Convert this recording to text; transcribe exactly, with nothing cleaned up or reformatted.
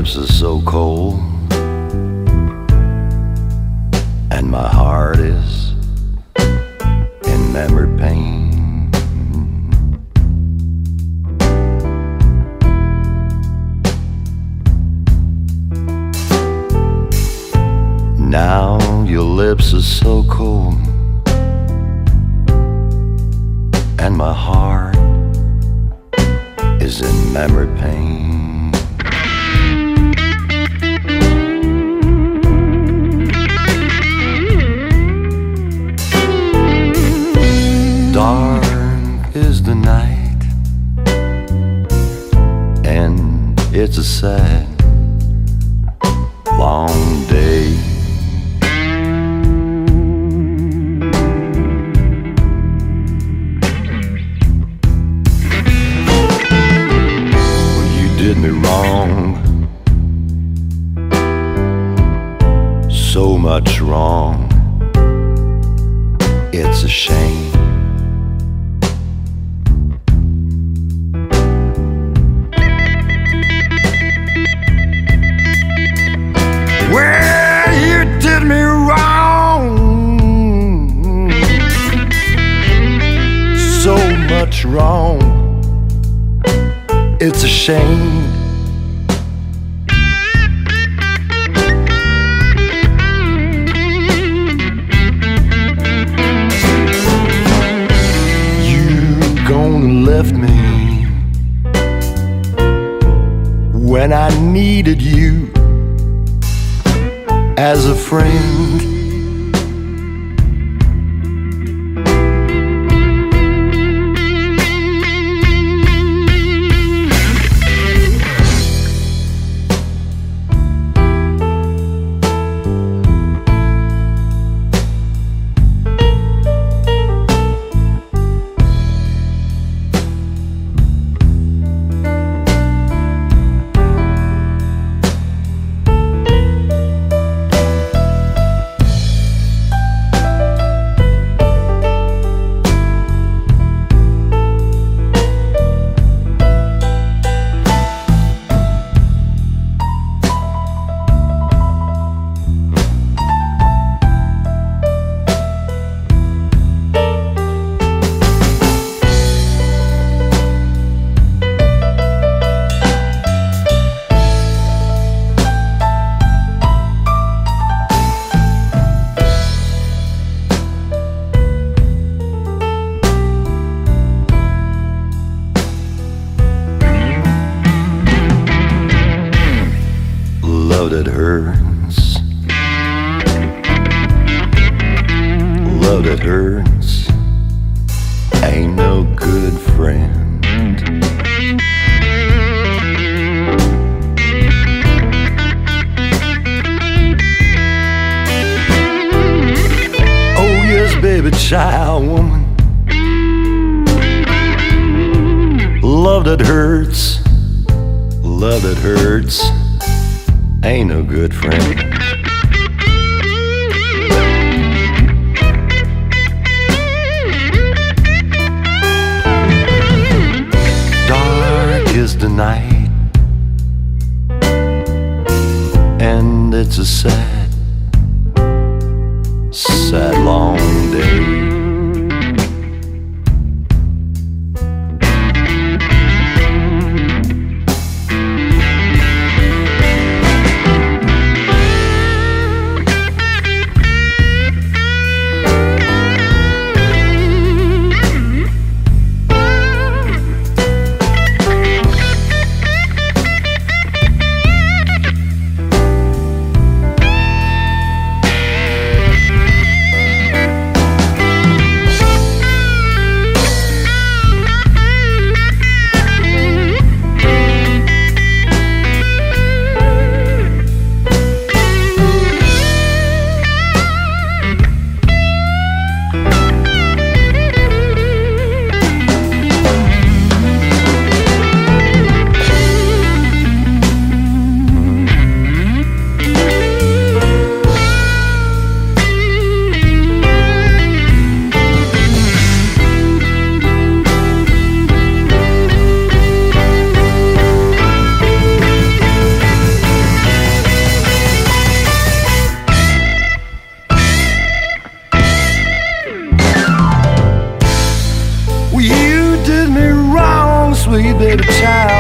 lips are so cold, and my heart is in memory pain. Now your lips are so cold, and my heart is in memory pain. Dark is the night, and it's a sad, long day. You did me wrong, so much wrong, it's a shame. Well, you did me wrong, so much wrong, it's a shame. You gone left me when I needed you as a friend. Love that hurts, love that hurts, ain't no good friend. Oh yes, baby, child, woman, love that hurts, love that hurts, ain't no good friend. Dark is the night, and it's a sad, sad long day. sweet baby child.